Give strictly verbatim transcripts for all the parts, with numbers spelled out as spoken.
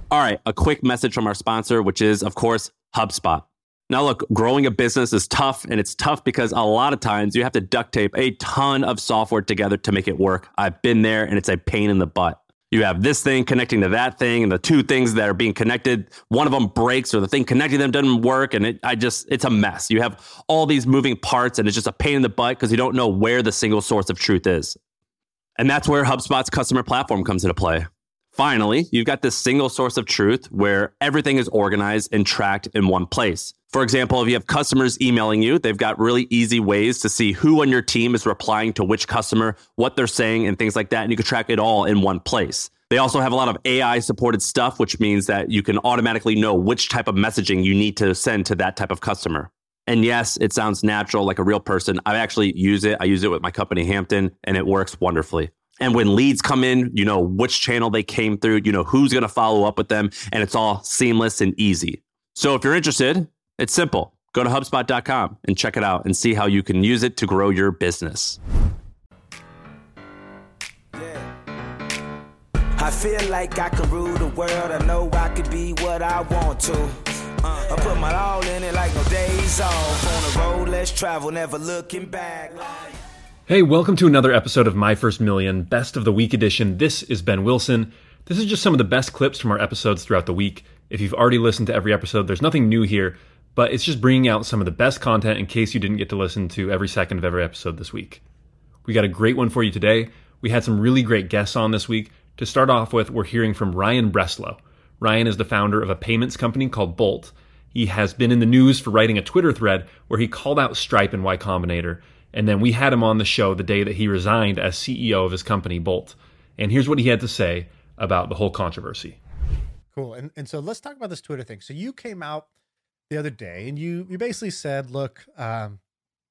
All right, a quick message from our sponsor, which is, of course, HubSpot. Now, look, growing a business is tough, and it's tough because a lot of times you have to duct tape a ton of software together to make it work. I've been there, and it's a pain in the butt. You have this thing connecting to that thing, and the two things that are being connected, one of them breaks, or the thing connecting them doesn't work, and it, I just, it's a mess. You have all these moving parts, and it's just a pain in the butt because you don't know where the single source of truth is. And that's where HubSpot's customer platform comes into play. Finally, you've got this single source of truth where everything is organized and tracked in one place. For example, if you have customers emailing you, they've got really easy ways to see who on your team is replying to which customer, what they're saying, and things like that. And you can track it all in one place. They also have a lot of A I supported stuff, which means that you can automatically know which type of messaging you need to send to that type of customer. And yes, it sounds natural, like a real person. I actually use it. I use it with my company, Hampton, and it works wonderfully. And when leads come in, you know which channel they came through, you know who's going to follow up with them, and it's all seamless and easy. So if you're interested, it's simple. Go to HubSpot dot com and check it out and see how you can use it to grow your business. Yeah. I feel like I can rule the world. I know I could be what I want to. Uh, I put my all in it like no days off. On the road, let's travel, never looking back. Hey, welcome to another episode of My First Million, Best of the Week edition. This is Ben Wilson. This is just some of the best clips from our episodes throughout the week. If you've already listened to every episode, there's nothing new here, but it's just bringing out some of the best content in case you didn't get to listen to every second of every episode this week. We got a great one for you today. We had some really great guests on this week. To start off with, we're hearing from Ryan Breslow. Ryan is the founder of a payments company called Bolt. He has been in the news for writing a Twitter thread where he called out Stripe and Y Combinator. And then we had him on the show the day that he resigned as C E O of his company, Bolt. And here's what he had to say about the whole controversy. Cool. And and so let's talk about this Twitter thing. So you came out the other day and you you basically said, look, um,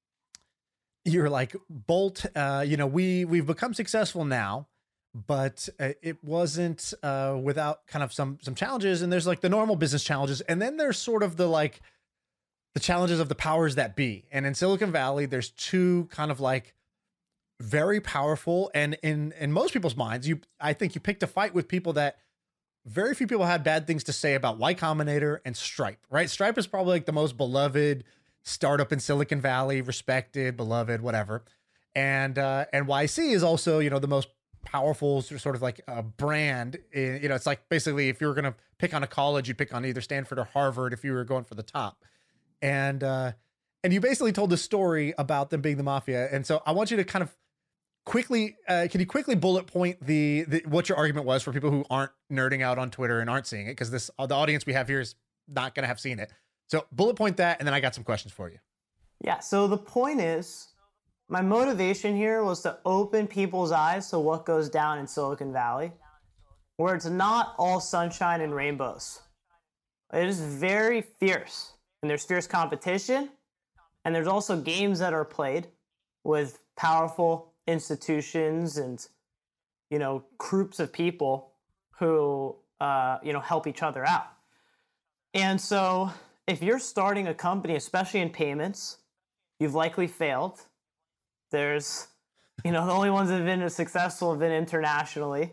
you're like, Bolt, uh, you know, we, we've become successful now, but uh, it wasn't uh, without kind of some some challenges. And there's like the normal business challenges. And then there's sort of the like, the challenges of the powers that be. And in Silicon Valley, there's two kind of like very powerful, and in, in most people's minds, you, I think you picked a fight with people that very few people had bad things to say about Y Combinator and Stripe, right? Stripe is probably like the most beloved startup in Silicon Valley, respected, beloved, whatever. And, uh, and Y C is also, you know, the most powerful sort of like a brand. You know, it's like basically if you were going to pick on a college, you'd pick on either Stanford or Harvard if you were going for the top. And, uh, and you basically told the story about them being the mafia. And so I want you to kind of quickly, uh, can you quickly bullet point the, the, what your argument was for people who aren't nerding out on Twitter and aren't seeing it? Cause this, the audience we have here is not going to have seen it. So bullet point that. And then I got some questions for you. Yeah. So the point is, my motivation here was to open people's eyes to what goes down in Silicon Valley, where it's not all sunshine and rainbows. It is very fierce. And there's fierce competition, and there's also games that are played with powerful institutions and, you know, groups of people who, uh, you know, help each other out. And so if you're starting a company, especially in payments, you've likely failed. There's, you know, the only ones that have been successful have been internationally.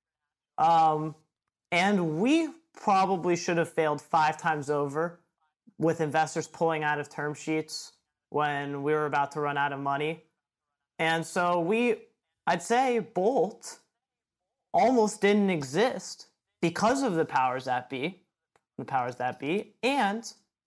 Um, and we probably should have failed five times over, with investors pulling out of term sheets when we were about to run out of money. And so we, I'd say Bolt almost didn't exist because of the powers that be, the powers that be. And,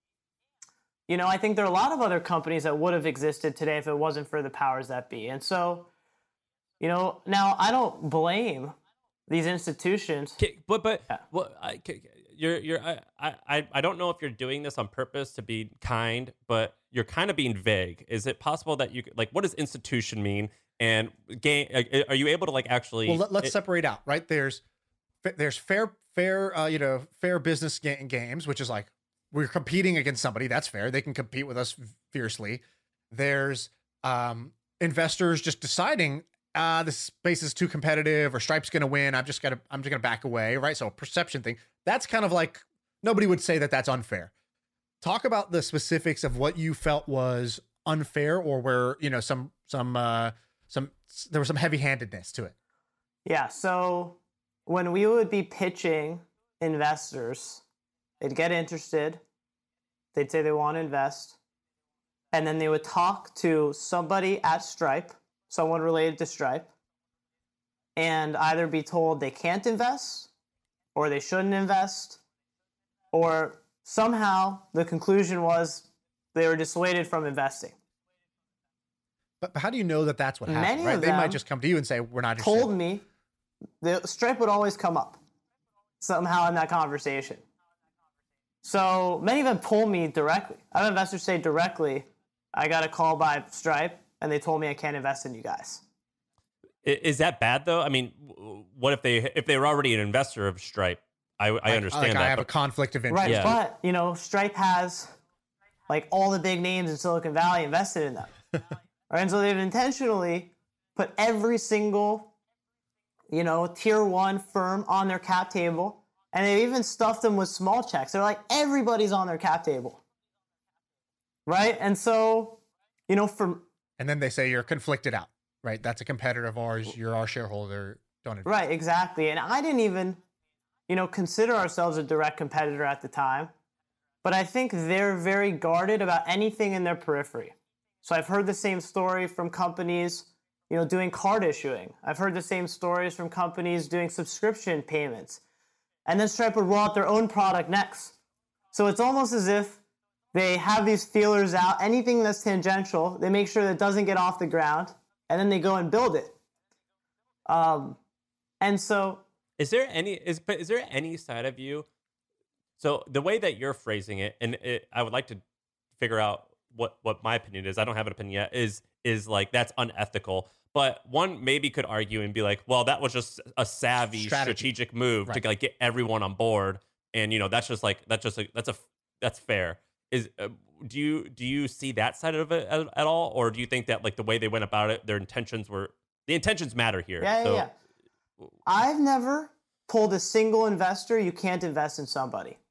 you know, I think there are a lot of other companies that would have existed today if it wasn't for the powers that be. And so, you know, now I don't blame these institutions. Okay, but, but, yeah. well, I, okay, You're, you're, I, I, I don't know if you're doing this on purpose to be kind, but you're kind of being vague. Is it possible that you, like, what does institution mean? And game, are you able to like actually? Well, let, let's it, separate out, right? There's, there's fair, fair, uh, you know, fair business ga- games, which is like we're competing against somebody. That's fair. They can compete with us fiercely. There's um, investors just deciding, uh, this space is too competitive, or Stripe's going to win. I'm just gonna, I'm just gonna back away, right? So a perception thing. That's kind of like, nobody would say that that's unfair. Talk about the specifics of what you felt was unfair, or where, you know, some, some, uh, some, there was some heavy handedness to it. Yeah. So when we would be pitching investors, they'd get interested, they'd say they want to invest, and then they would talk to somebody at Stripe, someone related to Stripe, and either be told they can't invest, or they shouldn't invest, or somehow the conclusion was they were dissuaded from investing. But, but how do you know that that's what happened? Many Right? of They them might just come to you and say, "We're not interested." Told me the Stripe would always come up somehow in that conversation. So many of them told me directly. I have investors say directly, I got a call by Stripe and they told me I can't invest in you guys. Is that bad though? I mean, what if they if they were already an investor of Stripe? I, I Like- understand like that. I have but- a conflict of interest. Right, Yeah. but you know, Stripe has like all the big names in Silicon Valley invested in them. Right? And so they've intentionally put every single, you know, tier one firm on their cap table. And they've even stuffed them with small checks. They're like, everybody's on their cap table. Right? And so, you know, for And then they say you're conflicted out, right? That's a competitor of ours. You're our shareholder. Don't invest. right, exactly. And I didn't even, you know, consider ourselves a direct competitor at the time. But I think they're very guarded about anything in their periphery. So I've heard the same story from companies, you know, doing card issuing. I've heard the same stories from companies doing subscription payments. And then Stripe would roll out their own product next. So it's almost as if they have these feelers out. Anything that's tangential, they make sure that it doesn't get off the ground, and then they go and build it. Um, and so Is there any is but is there any side of you? So the way that you're phrasing it, and it, I would like to figure out what what my opinion is. I don't have an opinion yet. Is is like that's unethical. But one maybe could argue and be like, well, that was just a savvy Strategy. strategic move Right. to like get everyone on board, and you know that's just like that's just a, that's a that's fair. Is uh, do you do you see that side of it at, at all, or do you think that like the way they went about it, their intentions were the intentions matter here? Yeah, yeah, So, yeah. I've never told a single investor you can't invest in somebody.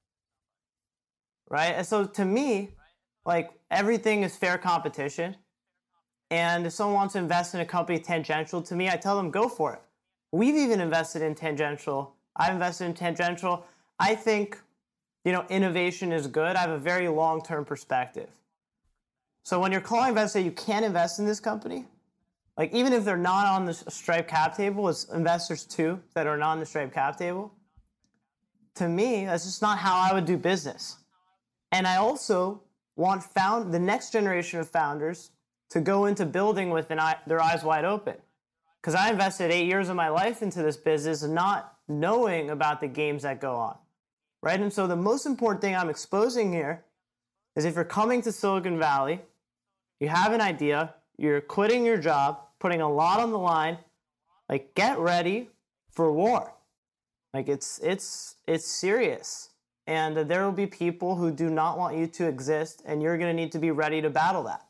Right? And so to me, like everything is fair competition. And if someone wants to invest in a company tangential to me, I tell them go for it. We've even invested in tangential. I've invested in tangential. I think, you know, innovation is good. I have a very long-term perspective. So when you're calling investors say you can't invest in this company, like even if they're not on the Stripe cap table, it's investors too that are not on the Stripe cap table. To me, that's just not how I would do business. And I also want found the next generation of founders to go into building with an eye, their eyes wide open. Because I invested eight years of my life into this business not knowing about the games that go on. Right? And so the most important thing I'm exposing here is if you're coming to Silicon Valley, you have an idea, you're quitting your job, putting a lot on the line, like get ready for war. Like it's it's it's serious. And uh, there will be people who do not want you to exist, and you're going to need to be ready to battle that.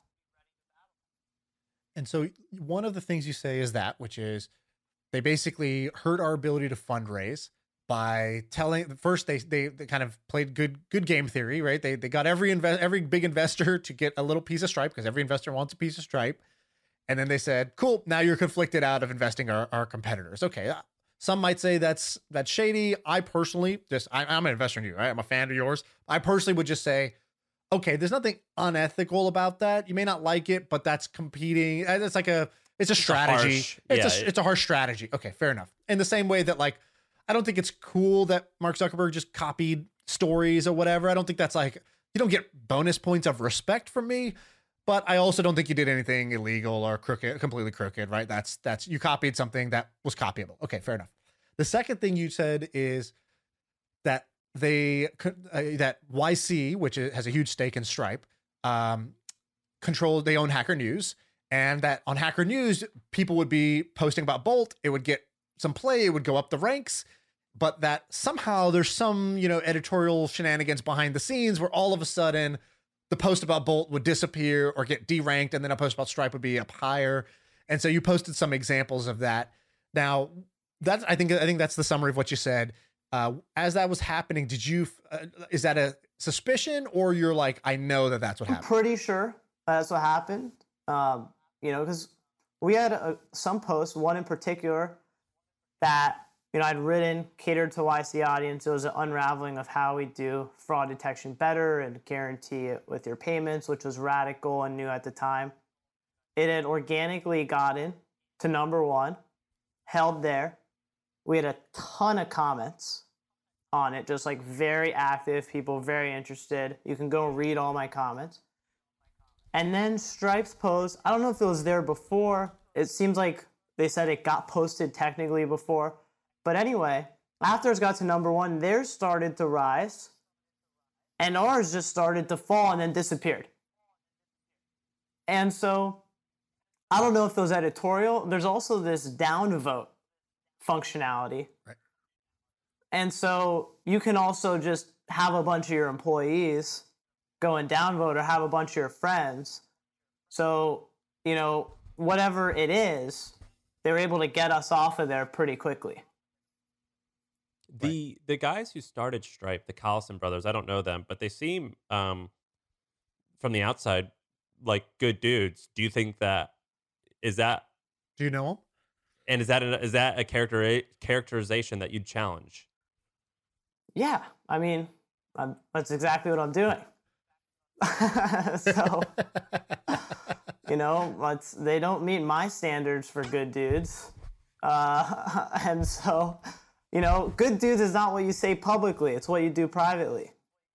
And so one of the things you say is that, which is they basically hurt our ability to fundraise by telling first they they, they kind of played good good game theory, right? They they got every invest every big investor to get a little piece of Stripe because every investor wants a piece of Stripe. And then they said, cool, now you're conflicted out of investing our, our competitors. Okay. Some might say that's that's shady. I personally just I, I'm an investor in you, right? I'm a fan of yours. I personally would just say, okay, there's nothing unethical about that. You may not like it, but that's competing. It's like a, it's a strategy. harsh- it's yeah. a, it's a harsh strategy. Okay, fair enough. In the same way that like, I don't think it's cool that Mark Zuckerberg just copied stories or whatever. I don't think that's like, you don't get bonus points of respect from me, but I also don't think you did anything illegal or crooked, completely crooked, right? That's, that's, you copied something that was copyable. Okay, fair enough. The second thing you said is that they uh, that Y C, which has a huge stake in Stripe, um, control. They own Hacker News, and that on Hacker News, people would be posting about Bolt. It would get some play. It would go up the ranks, but that somehow there's some you know editorial shenanigans behind the scenes where all of a sudden the post about Bolt would disappear or get deranked, and then a post about Stripe would be up higher. And so you posted some examples of that. Now, that's I think I think that's the summary of what you said. Uh, as that was happening, did you, uh, is that a suspicion or you're like, I know that that's what I'm happened? pretty sure that's what happened. Um, you know, because we had a, some posts, one in particular, that you know, I'd written, catered to Y C audience. It was an unraveling of how we do fraud detection better and guarantee it with your payments, which was radical and new at the time. It had organically gotten to number one, held there. We had a ton of comments on it, just like very active, people very interested. You can go read all my comments. And then Stripe's post, I don't know if it was there before. It seems like they said it got posted technically before. But anyway, after it got to number one, theirs started to rise. And ours just started to fall and then disappeared. And so, I don't know if it was editorial. There's also this downvote functionality. Right. And so, you can also just have a bunch of your employees go and downvote or have a bunch of your friends. So, you know, whatever it is, they were able to get us off of there pretty quickly. The right. the guys who started Stripe, the Collison brothers, I don't know them, but they seem um, from the outside like good dudes. Do you think that is that? Do you know them? And is that a, is that a character characterization that you'd challenge? Yeah, I mean, I'm, that's exactly what I'm doing. So, you know, let's, they don't meet my standards for good dudes, uh, and so. You know, good dudes is not what you say publicly. It's what you do privately.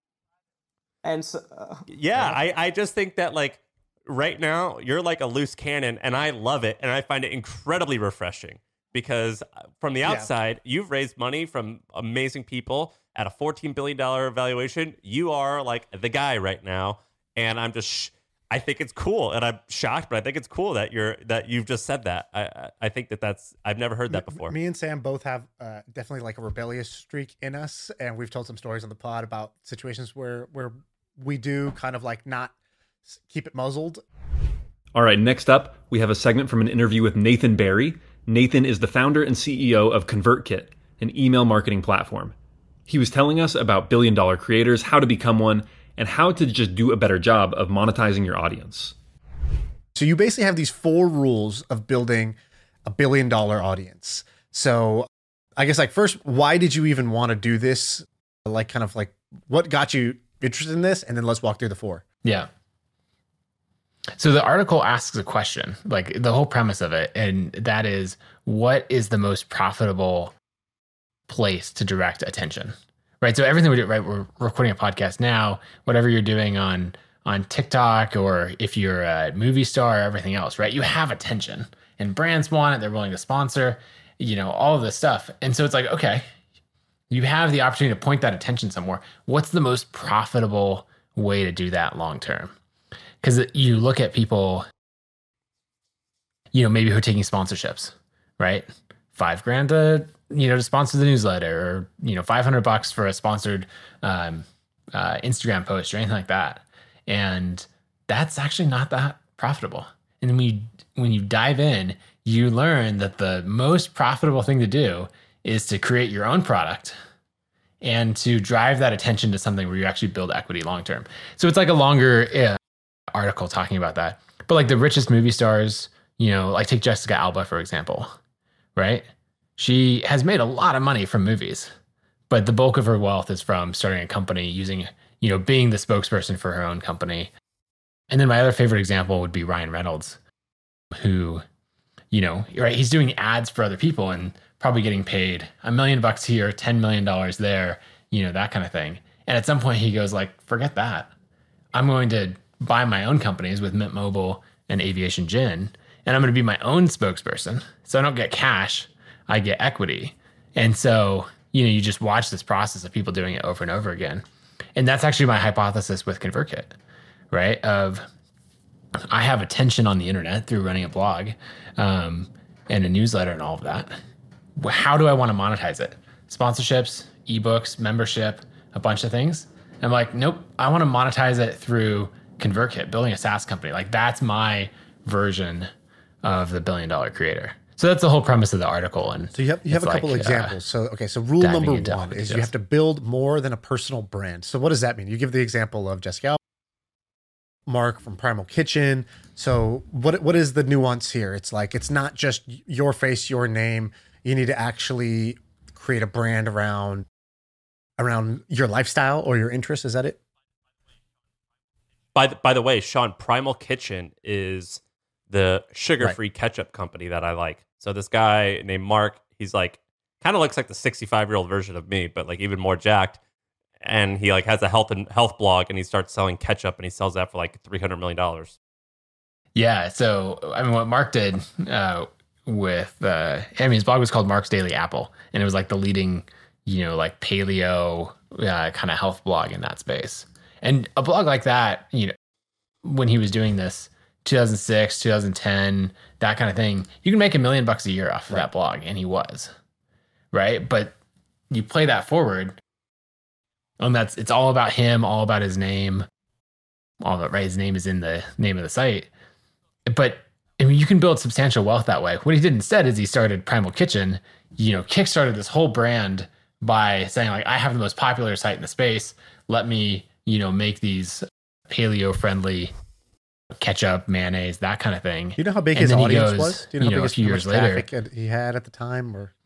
And so... Uh, yeah, I, I just think that, like, right now, you're like a loose cannon, and I love it, and I find it incredibly refreshing. Because from the outside, yeah. you've raised money from amazing people at a fourteen billion dollars valuation. You are, like, the guy right now, and I'm just... Sh- I think it's cool, and I'm shocked, but I think it's cool that you're that you've just said that. I I think that that's I've never heard that before. Me and Sam both have uh, definitely like a rebellious streak in us, and we've told some stories on the pod about situations where where we do kind of like not keep it muzzled. All right, next up, we have a segment from an interview with Nathan Barry. Nathan is the founder and C E O of ConvertKit, an email marketing platform. He was telling us about billion dollar creators, how to become one, and how to just do a better job of monetizing your audience. So you basically have these four rules of building a billion dollar audience. So I guess like first, why did you even want to do this? Like kind of like what got you interested in this? And then let's walk through the four. Yeah. So the article asks a question, like the whole premise of it. And that is, what is the most profitable place to direct attention? Right. So everything we do, right, we're recording a podcast now, whatever you're doing on on TikTok, or if you're a movie star or everything else, right, you have attention and brands want it. They're willing to sponsor, you know, all of this stuff. And so it's like, okay, you have the opportunity to point that attention somewhere. What's the most profitable way to do that long term? Because you look at people, you know, maybe who are taking sponsorships, right? Five grand to, you know, to sponsor the newsletter, or, you know, five hundred bucks for a sponsored um, uh, Instagram post or anything like that. And that's actually not that profitable. And then when you, when you dive in, you learn that the most profitable thing to do is to create your own product and to drive that attention to something where you actually build equity long-term. So it's like a longer uh, article talking about that. But like the richest movie stars, you know, like take Jessica Alba, for example, right? She has made a lot of money from movies, but the bulk of her wealth is from starting a company, using, you know, being the spokesperson for her own company. And then my other favorite example would be Ryan Reynolds, who, you know, right, he's doing ads for other people and probably getting paid a million bucks here, ten million dollars there, you know, that kind of thing. And at some point he goes like, forget that. I'm going to buy my own companies with Mint Mobile and Aviation Gin, and I'm going to be my own spokesperson. So I don't get cash, I get equity. And so, you know, you just watch this process of people doing it over and over again. And that's actually my hypothesis with ConvertKit, right? Of I have attention on the internet through running a blog um, and a newsletter and all of that. How do I want to monetize it? Sponsorships, ebooks, membership, a bunch of things. I'm like, nope, I want to monetize it through ConvertKit, building a SaaS company. Like that's my version of the billion dollar creator. So that's the whole premise of the article. And so you have you have a couple like, examples. Uh, so okay, so rule number one is you have to build more than a personal brand. So what does that mean? You give the example of Jessica Alba, Mark from Primal Kitchen. So what what is the nuance here? It's like it's not just your face, your name. You need to actually create a brand around around your lifestyle or your interest. Is that it? By the, by the way, Sean, Primal Kitchen is the sugar-free right. ketchup company that I like. So this guy named Mark, he's like, kind of looks like the sixty-five-year-old version of me, but like even more jacked. And he like has a health and health blog, and he starts selling ketchup, and he sells that for like three hundred million dollars. Yeah. So I mean, what Mark did uh, with, uh, I mean, his blog was called Mark's Daily Apple, and it was like the leading, you know, like paleo uh, kind of health blog in that space. And a blog like that, you know, when he was doing this, two thousand six, two thousand ten, that kind of thing, you can make a million bucks a year off of right. that blog, and he was, right? But you play that forward, and that's it's all about him, all about his name, all that, right? His name is in the name of the site. But I mean, you can build substantial wealth that way. What he did instead is he started Primal Kitchen, you know, kickstarted this whole brand by saying like, I have the most popular site in the space. Let me, you know, make these paleo friendly ketchup, mayonnaise, that kind of thing. Do you know how big and his audience goes, was? Do you know, you how know big a few his, years later traffic he had at the time? Or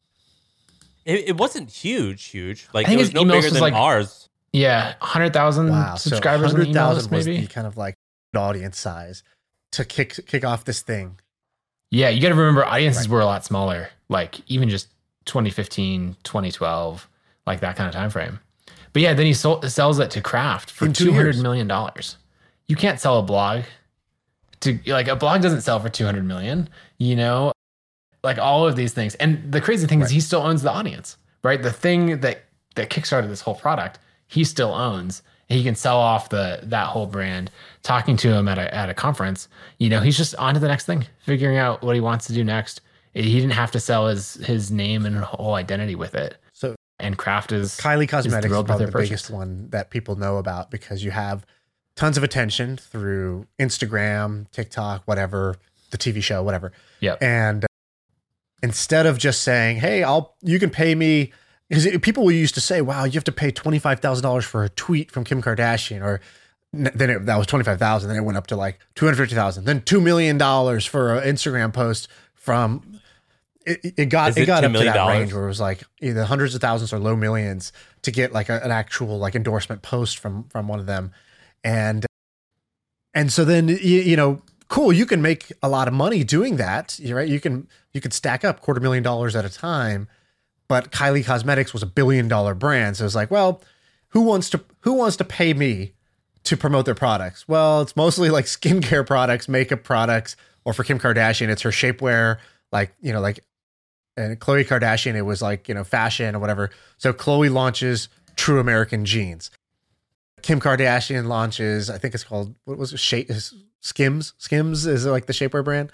it, it wasn't huge, huge. Like I think it was his no emails bigger was than like, ours. Yeah, one hundred thousand wow, subscribers so on the email list, was maybe. The kind of like audience size to kick kick off this thing. Yeah, you got to remember audiences Right. were a lot smaller, like even just twenty fifteen, twenty twelve, like that kind of time frame. But yeah, then he sold, sells it to Kraft for In two two hundred years. million dollars. You can't sell a blog to like a blog doesn't sell for two hundred million, you know, like all of these things. And the crazy thing Right. is he still owns the audience, right? The thing that, that kickstarted this whole product, he still owns. He can sell off the that whole brand. Talking to him at a at a conference, you know, he's just on to the next thing, figuring out what he wants to do next. He didn't have to sell his his name and whole identity with it. So And Kraft is Kylie Cosmetics is thrilled with probably their the biggest purchase. one that people know about because you have tons of attention through Instagram, TikTok, whatever, the T V show, whatever. Yeah. And uh, instead of just saying, "Hey, I'll you can pay me," because people used to say, "Wow, you have to pay twenty five thousand dollars for a tweet from Kim Kardashian," or then it, that was twenty five thousand. Then it went up to like two hundred fifty thousand. Then two million dollars for an Instagram post from. It, it got Is it it got two up to million that dollars? range where it was like either hundreds of thousands or low millions to get like a, an actual like endorsement post from from one of them, and and so then you, you know, cool, you can make a lot of money doing that, right? You can you could stack up quarter million dollars at a time, but Kylie Cosmetics was a billion dollar brand, so it's like, well, who wants to who wants to pay me to promote their products? Well, it's mostly like skincare products, makeup products, or for Kim Kardashian, it's her shapewear, like you know, like. And Khloe Kardashian, it was like, you know, fashion or whatever. So Khloe launches True American Jeans. Kim Kardashian launches, I think it's called, what was it? Shape, Skims? Skims is like the shapewear brand.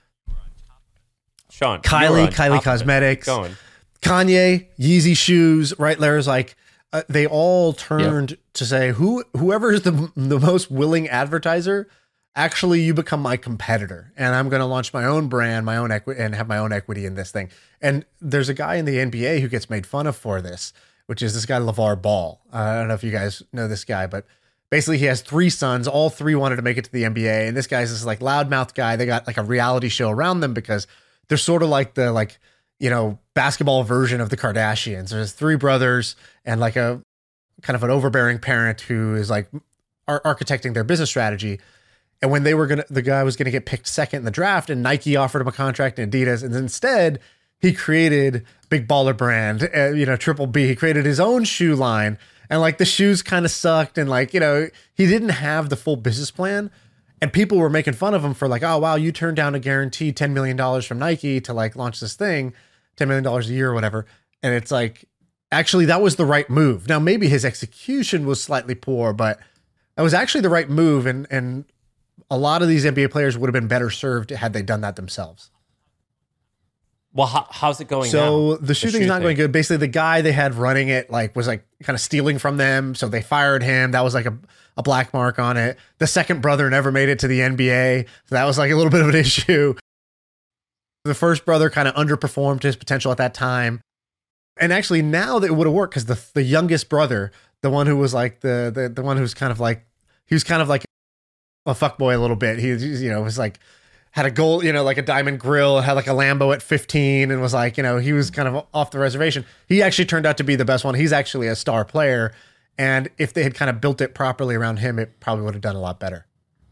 Sean, Kylie, you're on Kylie top of it. Cosmetics. Keep going. Kanye, Yeezy shoes, right? There's like, uh, they all turned to say, who whoever is the, the most willing advertiser, actually you become my competitor and I'm going to launch my own brand, my own equity, and have my own equity in this thing. And there's a guy in the N B A who gets made fun of for this, which is this guy, LeVar Ball. Uh, I don't know if you guys know this guy, but basically he has three sons. All three wanted to make it to the N B A. And this guy's this like loudmouth guy. They got like a reality show around them because they're sort of like the, like, you know, basketball version of the Kardashians. There's three brothers and like a kind of an overbearing parent who is like ar- architecting their business strategy. And when they were going to, the guy was going to get picked second in the draft and Nike offered him a contract and Adidas. And instead he created Big Baller Brand, uh, you know, Triple B. He created his own shoe line and like the shoes kind of sucked. And like, you know, he didn't have the full business plan and people were making fun of him for like, oh, wow, you turned down a guaranteed ten million dollars from Nike to like launch this thing, ten million dollars a year or whatever. And it's like, actually that was the right move. Now, maybe his execution was slightly poor, but that was actually the right move. And, and, a lot of these N B A players would have been better served had they done that themselves. Well, how, how's it going so now? the shoe thing's shoe not thing. going good. Basically, the guy they had running it like was like kind of stealing from them, so they fired him. That was like a, a black mark on it. The second brother never made it to the N B A, so that was like a little bit of an issue. The first brother kind of underperformed his potential at that time, and actually now that it would have worked because the the youngest brother, the one who was like the the the one who's kind of like he was kind of like a fuckboy a little bit. He, you know, was like had a gold, you know, like a diamond grill, had like a Lambo at fifteen, and was like, you know, he was kind of off the reservation. He actually turned out to be the best one. He's actually a star player. And if they had kind of built it properly around him, it probably would have done a lot better.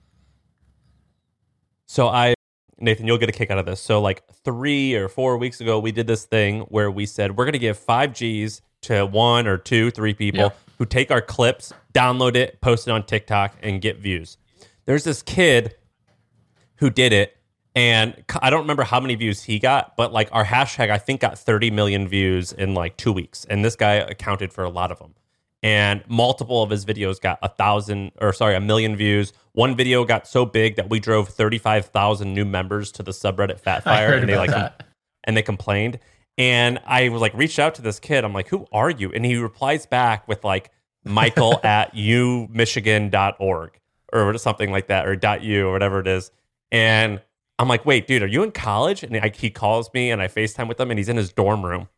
So I, Nathan, you'll get a kick out of this. So like three or four weeks ago, we did this thing where we said, we're going to give five G's to one or two, three people Yeah. who take our clips, download it, post it on TikTok, and get views. There's this kid who did it, and I don't remember how many views he got, but like our hashtag, I think, got thirty million views in like two weeks. And this guy accounted for a lot of them. And multiple of his videos got a thousand, or sorry, a million views. One video got so big that we drove thirty-five thousand new members to the subreddit Fatfire, I heard and they about like, that. and they complained. And I was like, reached out to this kid. I'm like, who are you? And he replies back with like, Michael at u michigan dot org or something like that, or .u or whatever it is. And I'm like, wait, dude, are you in college? And I, he calls me, and I FaceTime with him, and he's in his dorm room.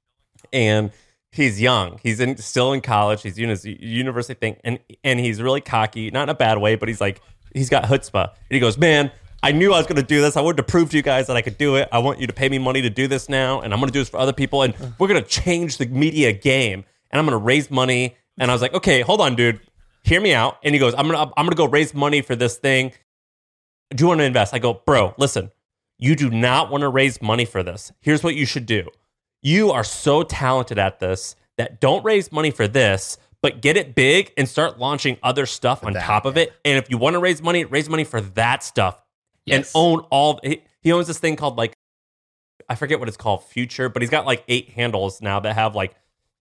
And he's young. He's in, still in college. He's doing his university thing. And, and he's really cocky, not in a bad way, but he's like, he's got chutzpah. And he goes, man, I knew I was going to do this. I wanted to prove to you guys that I could do it. I want you to pay me money to do this now. And I'm going to do this for other people. And we're going to change the media game. And I'm going to raise money. And I was like, okay, hold on, dude. Hear me out. And he goes, I'm going to, I'm going to go raise money for this thing. Do you want to invest? I go, bro, listen, you do not want to raise money for this. Here's what you should do. You are so talented at this that don't raise money for this, but get it big and start launching other stuff on that, top of yeah. it. And if you want to raise money, raise money for that stuff. Yes. And own all. He, he owns this thing called like, I forget what it's called, Future, but he's got like eight handles now that have like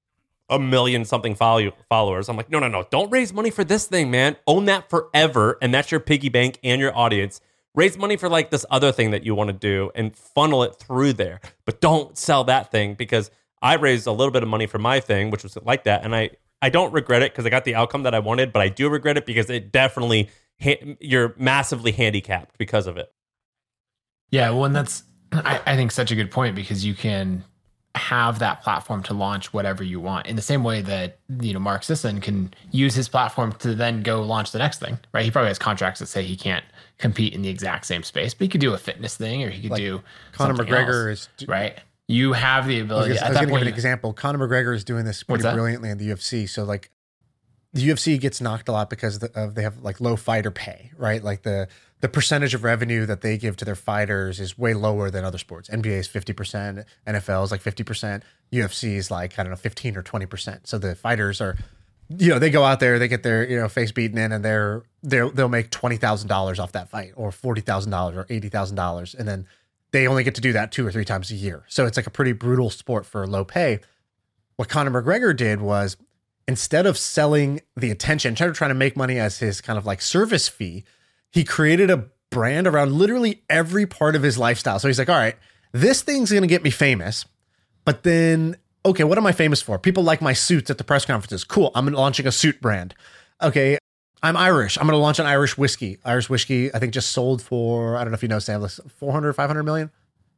a million something follow- followers. I'm like, no, no, no. Don't raise money for this thing, man. Own that forever. And that's your piggy bank and your audience. Raise money for like this other thing that you want to do and funnel it through there. But don't sell that thing, because I raised a little bit of money for my thing, which was like that. And I, I don't regret it because I got the outcome that I wanted, but I do regret it because it definitely, ha- you're massively handicapped because of it. Yeah, well, and that's, I, I think, such a good point, because you can have that platform to launch whatever you want in the same way that, you know, Mark Sisson can use his platform to then go launch the next thing, right? He probably has contracts that say he can't compete in the exact same space, but he could do a fitness thing, or he could Like do Conor something McGregor else, is right? You have the I was ability. gonna- I At was that going to give point, an example. Conor McGregor is doing this What's pretty that? brilliantly in the U F C. So like the U F C gets knocked a lot because of, the, of they have like low fighter pay, right? Like the the percentage of revenue that they give to their fighters is way lower than other sports. N B A is fifty percent, N F L is like fifty percent, U F C is like, I don't know, fifteen or twenty percent. So the fighters are, you know, they go out there, they get their, you know, face beaten in, and they're, they're they'll make twenty thousand dollars off that fight, or forty thousand dollars or eighty thousand dollars. And then they only get to do that two or three times a year. So it's like a pretty brutal sport for low pay. What Conor McGregor did was, instead of selling the attention, instead of trying to make money as his kind of like service fee, he created a brand around literally every part of his lifestyle. So he's like, all right, this thing's going to get me famous, but then, okay, what am I famous for? People like my suits at the press conferences. Cool. I'm launching a suit brand. Okay. I'm Irish. I'm going to launch an Irish whiskey. Irish whiskey, I think, just sold for, I don't know if you know, Sam, four hundred, five hundred million.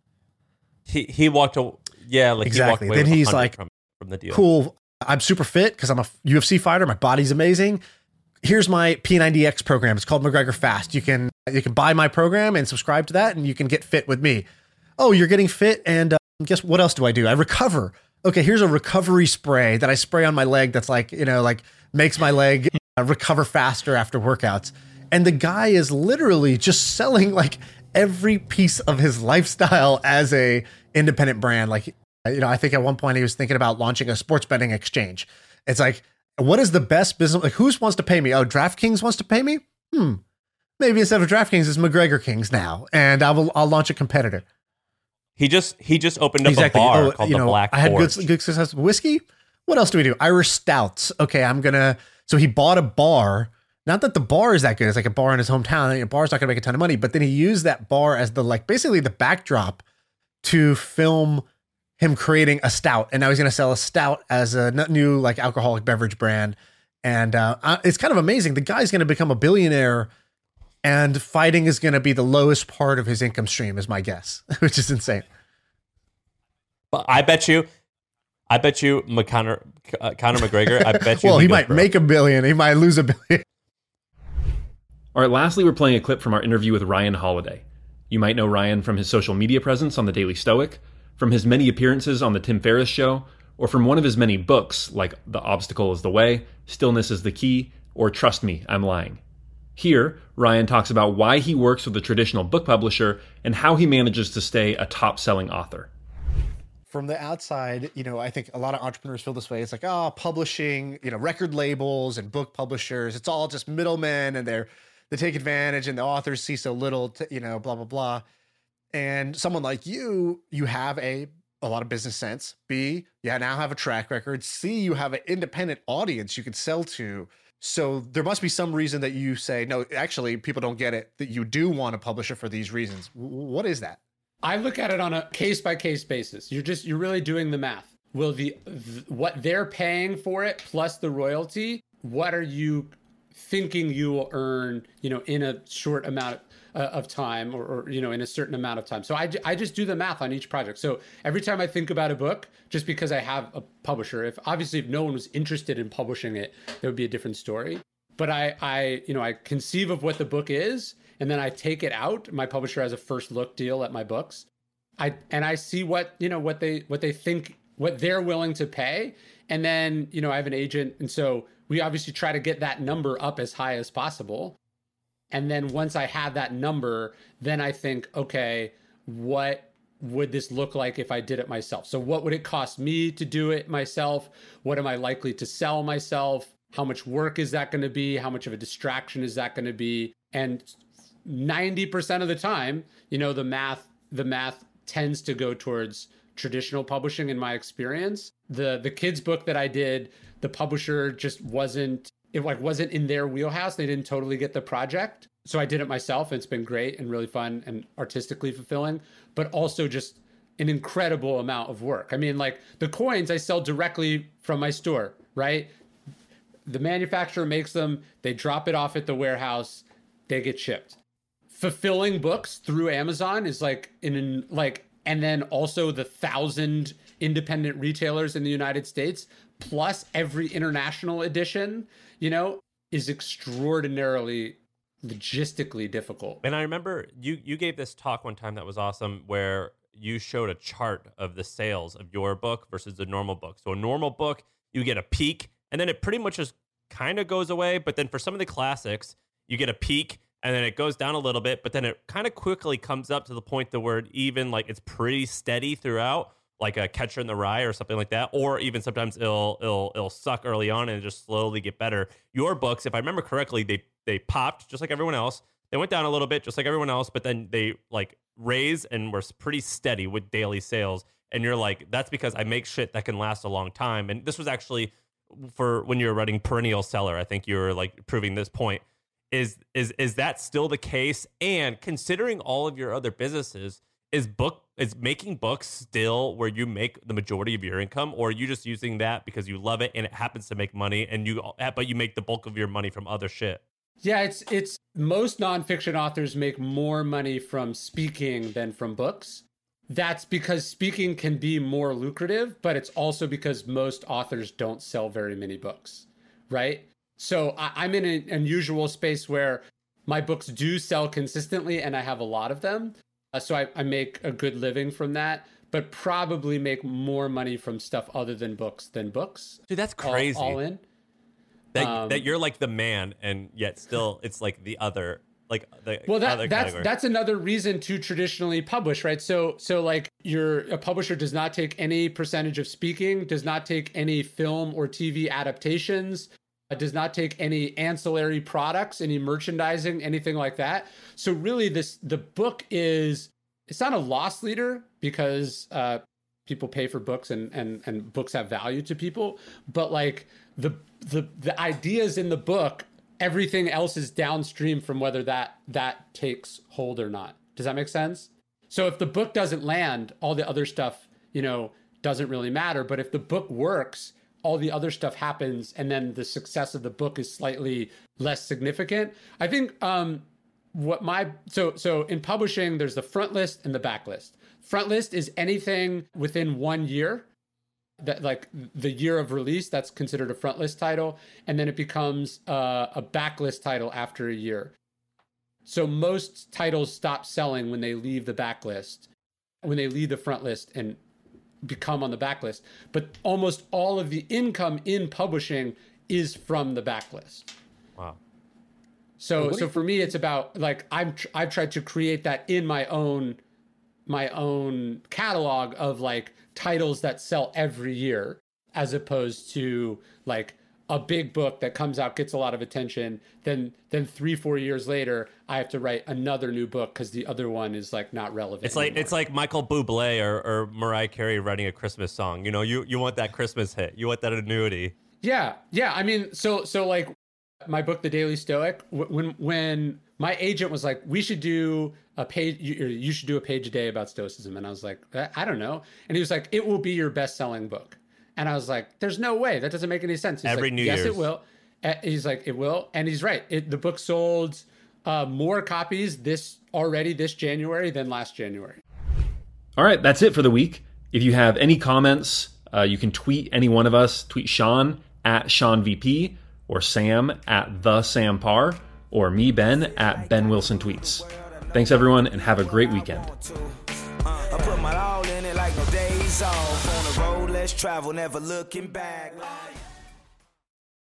He he walked away. Yeah, like Exactly. He walked away Then with he's one hundred like, from, from the deal. Cool. I'm super fit because I'm a U F C fighter. My body's amazing. Here's my P ninety X program. It's called McGregor Fast. You can you can buy my program and subscribe to that, and you can get fit with me. Oh, you're getting fit, and uh, guess what else do I do? I recover. Okay, here's a recovery spray that I spray on my leg. That's like, you know, like makes my leg uh, recover faster after workouts. And the guy is literally just selling like every piece of his lifestyle as a independent brand. Like, you know, I think at one point he was thinking about launching a sports betting exchange. It's like, what is the best business? Like, who wants to pay me? Oh, DraftKings wants to pay me? Hmm. Maybe instead of DraftKings, it's McGregor Kings now, and I will. I'll launch a competitor. He just he just opened up Exactly. a bar Oh, called you the know, Black I had Forge. good, good success with whiskey. What else do we do? Irish stouts. Okay, I'm gonna. So he bought a bar. Not that the bar is that good. It's like a bar in his hometown. A bar's not gonna make a ton of money, but then he used that bar as the like basically the backdrop to film him creating a stout, and now he's gonna sell a stout as a new like alcoholic beverage brand. And uh, it's kind of amazing. The guy's gonna become a billionaire, and fighting is gonna be the lowest part of his income stream, is my guess, which is insane. But I bet you, I bet you, McConnor, uh, Conor McGregor. I bet you. Well, he goes might broke. make a billion. He might lose a billion. All right, lastly, we're playing a clip from our interview with Ryan Holiday. You might know Ryan from his social media presence on the Daily Stoic, from his many appearances on the Tim Ferriss Show, or from one of his many books like The Obstacle is the Way, Stillness is the Key, or Trust Me, I'm Lying. Here, Ryan talks about why he works with a traditional book publisher and how he manages to stay a top-selling author. From the outside, you know, I think a lot of entrepreneurs feel this way. It's like, oh, publishing, you know, record labels and book publishers, it's all just middlemen, and they're they take advantage, and the authors see so little, to, you know, blah, blah, blah. And someone like you, you have a, a lot of business sense. B, you now have a track record. C, you have an independent audience you can sell to. So there must be some reason that you say, no, actually, people don't get it, that you do want a publisher for these reasons. What is that? I look at it on a case by case basis. You're just, you're really doing the math. Will the, th- what they're paying for it plus the royalty, what are you thinking you will earn, you know, in a short amount of, uh, of time or, or, you know, in a certain amount of time. So I, I just do the math on each project. So every time I think about a book, just because I have a publisher, if obviously if no one was interested in publishing it, there would be a different story. But I, I, you know, I conceive of what the book is, and then I take it out. My publisher has a first look deal at my books. I, and I see what, you know, what they, what they think, what they're willing to pay. And then, you know, I have an agent. And so we obviously try to get that number up as high as possible. And then once I have that number, then I think, okay, what would this look like if I did it myself? So what would it cost me to do it myself? What am I likely to sell myself? How much work is that going to be? How much of a distraction is that going to be? And ninety percent of the time, you know, the math, the math tends to go towards traditional publishing in my experience. The the kids book that I did, the publisher just wasn't, it like wasn't in their wheelhouse. They didn't totally get the project. So I did it myself. It's been great and really fun and artistically fulfilling, but also just an incredible amount of work. I mean, like the coins I sell directly from my store, right? The manufacturer makes them, they drop it off at the warehouse, they get shipped. Fulfilling books through Amazon is like in like, and then also the thousand independent retailers in the United States, plus every international edition, you know, is extraordinarily logistically difficult. And I remember you you gave this talk one time that was awesome, where you showed a chart of the sales of your book versus the normal book. So a normal book, you get a peak, and then it pretty much just kind of goes away. But then for some of the classics, you get a peak, and then it goes down a little bit, but then it kind of quickly comes up to the point that where it even like it's pretty steady throughout, like a Catcher in the Rye or something like that. Or even sometimes it'll it'll it'll suck early on and just slowly get better. Your books, if I remember correctly, they they popped just like everyone else. They went down a little bit just like everyone else, but then they like raised and were pretty steady with daily sales. And you're like, that's because I make shit that can last a long time. And this was actually for when you were writing Perennial Seller. I think you were like proving this point. Is is is that still the case? And considering all of your other businesses, is book is making books still where you make the majority of your income, or are you just using that because you love it and it happens to make money, and you but you make the bulk of your money from other shit? Yeah, it's it's most nonfiction authors make more money from speaking than from books. That's because speaking can be more lucrative, but it's also because most authors don't sell very many books, right? So I, I'm in an unusual space where my books do sell consistently and I have a lot of them. Uh, so I, I make a good living from that, but probably make more money from stuff other than books than books. Dude, that's crazy. All, all in. That, um, that you're like the man, and yet still it's like the other, like the well, that, other that's category. that's another reason to traditionally publish, right? So so like your a publisher does not take any percentage of speaking, does not take any film or T V adaptations, uh, does not take any ancillary products, any merchandising, anything like that. So really, this the book is it's not a loss leader because uh, people pay for books and and and books have value to people, but like the the the ideas in the book, everything else is downstream from whether that that takes hold or not. Does that make sense? So if the book doesn't land, all the other stuff, you know, doesn't really matter. But if the book works, all the other stuff happens, and then the success of the book is slightly less significant. I think um, what my so so in publishing, there's the front list and the back list. Front list is anything within one year. That like the year of release, that's considered a front list title, and then it becomes uh, a backlist title after a year. So most titles stop selling when they leave the backlist, when they leave the front list and become on the backlist. But almost all of the income in publishing is from the backlist. Wow. So so for me, it's about like I'm tr- I've tried to create that in my own my own catalog of like titles that sell every year, as opposed to like a big book that comes out, gets a lot of attention, then then three four years later I have to write another new book because the other one is like not relevant. It's like anymore. it's like Michael Bublé or, or Mariah Carey writing a Christmas song. You know, you you want that Christmas hit, you want that annuity. Yeah, yeah. I mean, so so like my book, The Daily Stoic, when when my agent was like, we should do a page, you, you should do a page a day about Stoicism, and I was like, I don't know, and he was like, it will be your best-selling book, and I was like, there's no way, that doesn't make any sense. He's Every like, New yes, Year's. it will. He's like, it will, and he's right. It, the book sold uh, more copies this already this January than last January. All right, that's it for the week. If you have any comments, uh, you can tweet any one of us. Tweet Sean at SeanVP, or Sam at the Sam Parr, or me, Ben, at Ben Wilson Tweets. Thanks, everyone, and have a great weekend. I put my all in it like no days off. On the road, let's travel, never looking back.